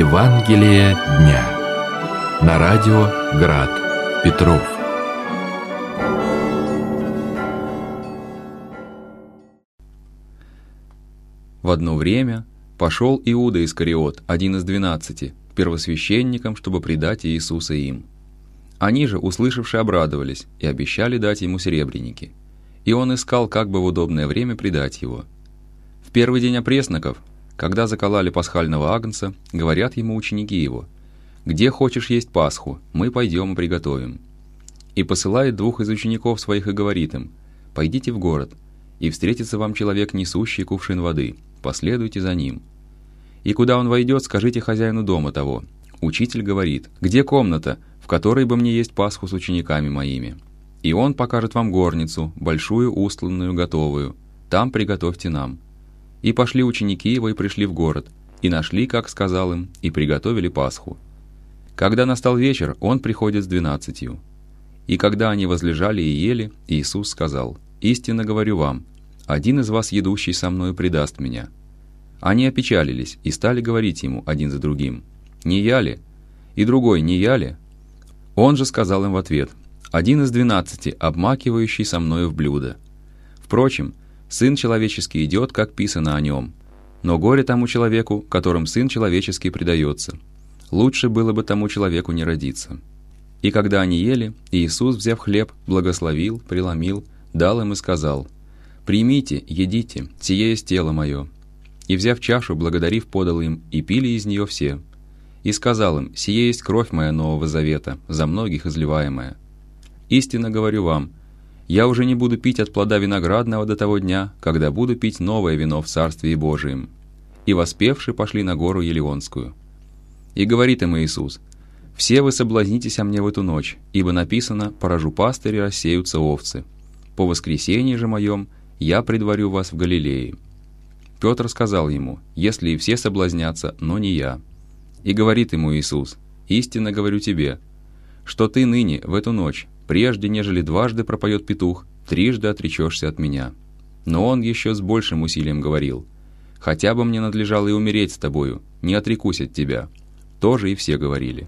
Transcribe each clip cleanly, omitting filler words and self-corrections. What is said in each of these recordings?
Евангелие дня. На радио Град, Петров. В одно время пошел Иуда Искариот, один из 12, к первосвященникам, чтобы предать Иисуса им. Они же, услышавши, обрадовались и обещали дать ему серебряники. И он искал, как бы в удобное время предать его. В первый день опресноков, когда закололи пасхального агнца, говорят ему ученики его: «Где хочешь есть Пасху, мы пойдем и приготовим». И посылает 2 из учеников своих и говорит им: «Пойдите в город, и встретится вам человек, несущий кувшин воды, последуйте за ним. И куда он войдет, скажите хозяину дома того: Учитель говорит: где комната, в которой бы мне есть Пасху с учениками моими? И он покажет вам горницу, большую, устланную, готовую. Там приготовьте нам». И пошли ученики его и пришли в город, и нашли, как сказал им, и приготовили Пасху. Когда настал вечер, он приходит с 12. И когда они возлежали и ели, Иисус сказал: «Истинно говорю вам, один из вас, едущий со мною, предаст меня». Они опечалились и стали говорить ему один за другим: «Не я ли?» И другой: «Не я ли?» Он же сказал им в ответ: «Один из 12, обмакивающий со мною в блюдо. Впрочем, Сын Человеческий идет, как писано о нем. Но горе тому человеку, которым Сын Человеческий предается. Лучше было бы тому человеку не родиться». И когда они ели, Иисус, взяв хлеб, благословил, преломил, дал им и сказал: «Примите, едите, сие есть тело мое». И, взяв чашу, благодарив, подал им, и пили из нее все. И сказал им: «Сие есть кровь моя Нового Завета, за многих изливаемая. Истинно говорю вам, я уже не буду пить от плода виноградного до того дня, когда буду пить новое вино в Царствии Божием». И воспевши пошли на гору Елеонскую. И говорит им Иисус: «Все вы соблазнитесь о мне в эту ночь, ибо написано: поражу пастыря, рассеются овцы. По воскресенье же моем я предварю вас в Галилее». Петр сказал ему: «Если и все соблазнятся, но не я». И говорит ему Иисус: «Истинно говорю тебе, что ты ныне, в эту ночь, прежде нежели дважды пропоет петух, трижды отречешься от меня». Но он еще с большим усилием говорил: «Хотя бы мне надлежало и умереть с тобою, не отрекусь от тебя». Тоже и все говорили.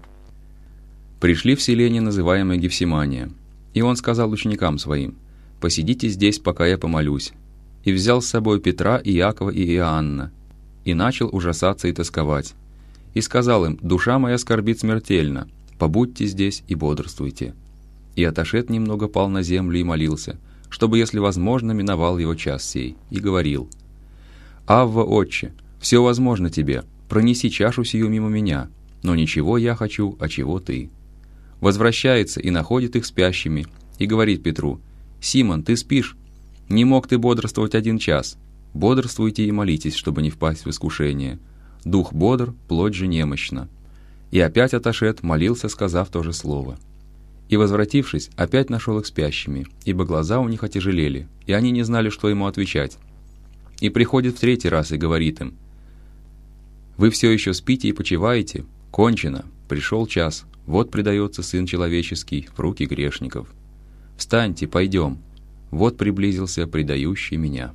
Пришли в селение, называемое Гефсимания, и он сказал ученикам своим: «Посидите здесь, пока я помолюсь». И взял с собой Петра, и Иакова и Иоанна, и начал ужасаться и тосковать. И сказал им: «Душа моя скорбит смертельно, побудьте здесь и бодрствуйте». И отошед немного, пал на землю и молился, чтобы, если возможно, миновал его час сей, и говорил: «Авва, Отче, все возможно тебе, пронеси чашу сию мимо меня, но ничего я хочу, а чего ты». Возвращается и находит их спящими, и говорит Петру: «Симон, ты спишь? Не мог ты бодрствовать 1 час? Бодрствуйте и молитесь, чтобы не впасть в искушение. Дух бодр, плоть же немощна». И опять отошед, молился, сказав то же слово. И, возвратившись, опять нашел их спящими, ибо глаза у них отяжелели, и они не знали, что ему отвечать. И приходит в 3 раз и говорит им: «Вы все еще спите и почиваете? Кончено, пришел час, вот предается Сын Человеческий в руки грешников. Встаньте, пойдем, вот приблизился предающий меня».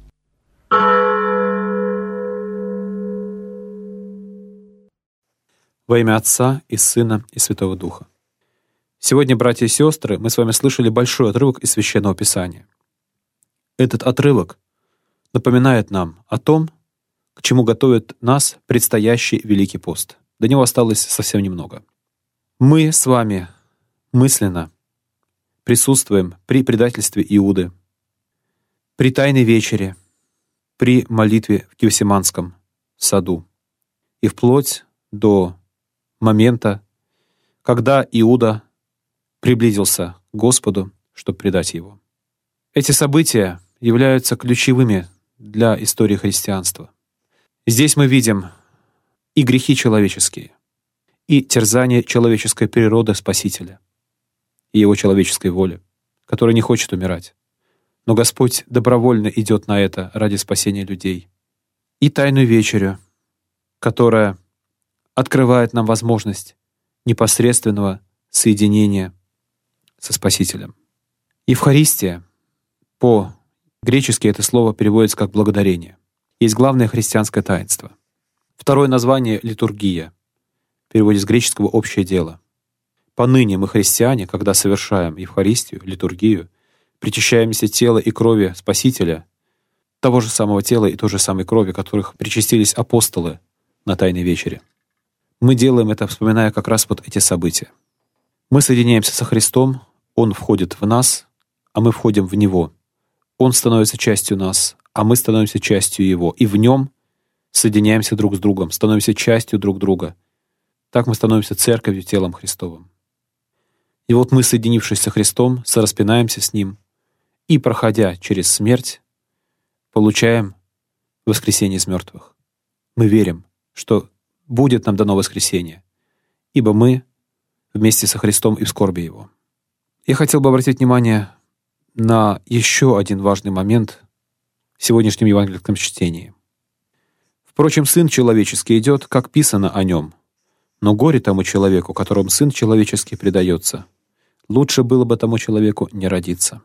Во имя Отца и Сына и Святого Духа. Сегодня, братья и сестры, мы с вами слышали большой отрывок из Священного Писания. Этот отрывок напоминает нам о том, к чему готовит нас предстоящий Великий пост. До него осталось совсем немного. Мы с вами мысленно присутствуем при предательстве Иуды, при Тайной вечере, при молитве в Гефсиманском саду и вплоть до момента, когда Иуда приблизился к Господу, чтобы предать его. Эти события являются ключевыми для истории христианства. Здесь мы видим и грехи человеческие, и терзание человеческой природы Спасителя, и его человеческой воли, которая не хочет умирать. Но Господь добровольно идет на это ради спасения людей. И Тайную вечерю, которая открывает нам возможность непосредственного соединения со Спасителем. Евхаристия, по-гречески это слово переводится как «благодарение». Есть главное христианское таинство. Второе название — литургия. в переводе с греческого «общее дело». Поныне мы, христиане, когда совершаем Евхаристию, литургию, причащаемся тела и крови Спасителя, того же самого тела и той же самой крови, которых причастились апостолы на Тайной вечере. Мы делаем это, вспоминая как раз вот эти события. Мы соединяемся со Христом, Он входит в нас, а мы входим в Него. Он становится частью нас, а мы становимся частью Его. И в Нем соединяемся друг с другом, становимся частью друг друга. Так мы становимся церковью, телом Христовым. И вот мы, соединившись со Христом, сораспинаемся с Ним и, проходя через смерть, получаем воскресение из мертвых. Мы верим, что будет нам дано воскресение, ибо мы вместе со Христом и в скорби Его. Я хотел бы обратить внимание на еще один важный момент в сегодняшнем евангельском чтении. Впрочем, Сын Человеческий идет, как писано о Нем, но горе тому человеку, которому Сын Человеческий предается. Лучше было бы тому человеку не родиться.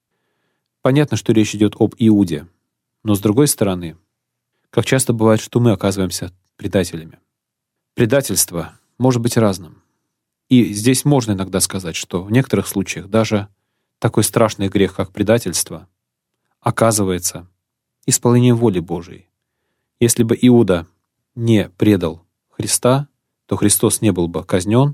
Понятно, что речь идет об Иуде, но с другой стороны, как часто бывает, что мы оказываемся предателями. Предательство может быть разным. И здесь можно иногда сказать, что в некоторых случаях даже такой страшный грех, как предательство, оказывается исполнением воли Божией. Если бы Иуда не предал Христа, то Христос не был бы казнен,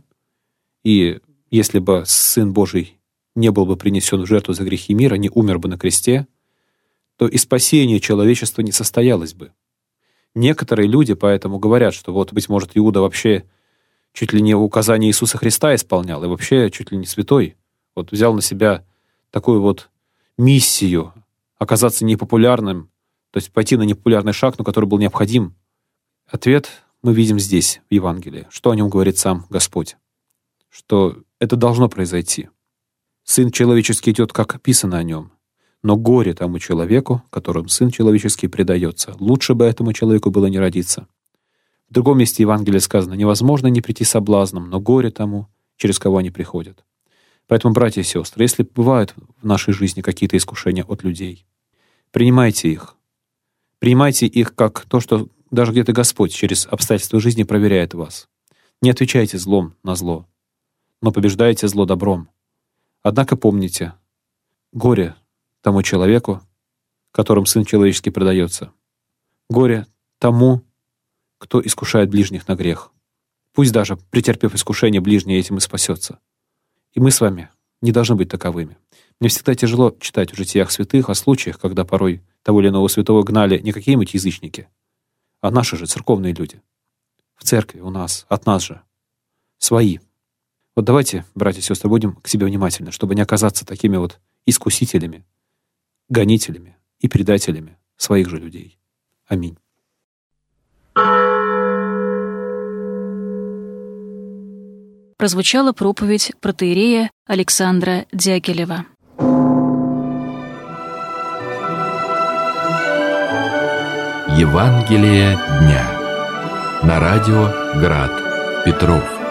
и если бы Сын Божий не был бы принесен в жертву за грехи мира, не умер бы на кресте, то и спасение человечества не состоялось бы. Некоторые люди поэтому говорят, что вот, быть может, Иуда вообще чуть ли не указания Иисуса Христа исполнял, и вообще чуть ли не святой. Вот взял на себя такую вот миссию оказаться непопулярным, то есть пойти на непопулярный шаг, но который был необходим. Ответ мы видим здесь, в Евангелии. Что о нем говорит сам Господь? Что это должно произойти. Сын Человеческий идет, как описано о Нем, но горе тому человеку, которому Сын Человеческий предается. Лучше бы этому человеку было не родиться. В другом месте Евангелия сказано: невозможно не прийти соблазном, но горе тому, через кого они приходят. Поэтому, братья и сестры, если бывают в нашей жизни какие-то искушения от людей, принимайте их. Принимайте их как то, что даже где-то Господь через обстоятельства жизни проверяет вас. Не отвечайте злом на зло, но побеждайте зло добром. Однако помните, горе тому человеку, которому Сын Человеческий предается. Горе тому, кто искушает ближних на грех. Пусть даже, претерпев искушение, ближний этим и спасется. И мы с вами не должны быть таковыми. Мне всегда тяжело читать в житиях святых о случаях, когда порой того или иного святого гнали не какие-нибудь язычники, а наши же церковные люди. В церкви у нас, от нас же. Свои. Вот давайте, братья и сестры, будем к себе внимательны, чтобы не оказаться такими вот искусителями, гонителями и предателями своих же людей. Аминь. Прозвучала проповедь протоиерея Александра Дягилева. Евангелие дня. На радио Град. Петров.